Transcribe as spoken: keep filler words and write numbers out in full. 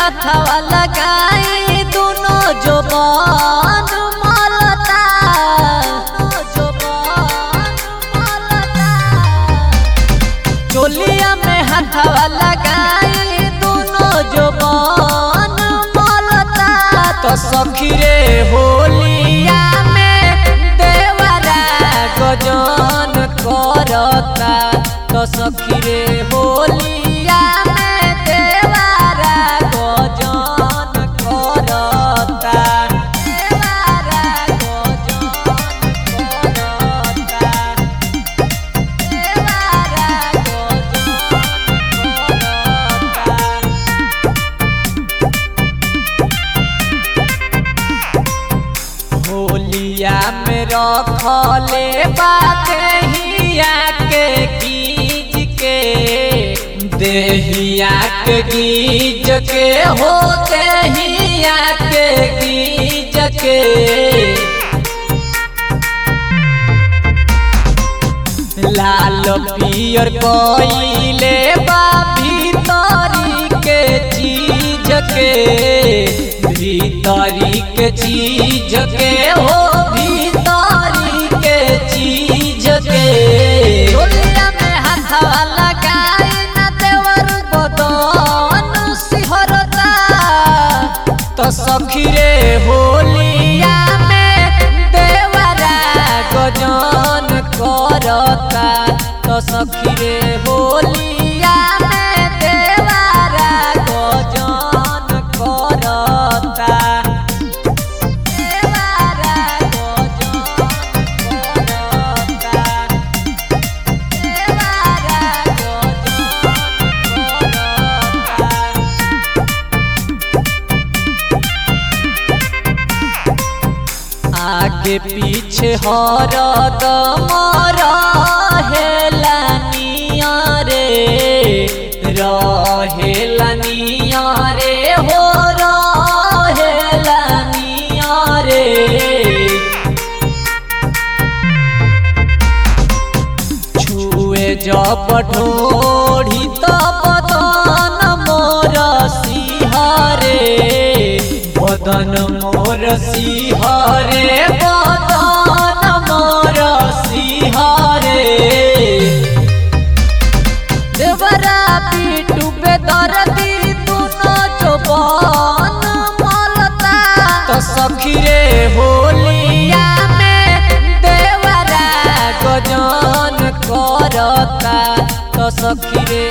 हथवा लगाई दोनों जुबान मलता चोलिया में हथवा लगाई दोनों जुबान मलता तो सखी रे होलिया में देवरा गजन करता तो सखी रे होलिया में देवरा गजन करता देवरा गजन करता देवरा गजन होलिया में रखले बाकहिया के गीज के देहिया के गीज के हो देहिया के गीज के लाल पियर कोइले बा भीतरी के चीज के भीतरी के चीज के हो भीतरी के चीज के होलिया में हथवा लगाई न देवर बदन सिहरता तो सखी रे होलिया में देवरा गजन करता तो सखी रे होलिया में देवरा गजन करता देवरा गजन करता देवरा गजन आगे पीछे हरदम रहेला निया रे रहेला निया रे हो रहेला निया रे छुए जब ढोढ़ी तब बदन मोर सिहरे बदन मोर सिहरे बदन मोर सिहरे देवरा पीटू पे दर्दी दोनों जुबान मलता तो सखी रे होलिया में देवरा गजन करता तो सखी रे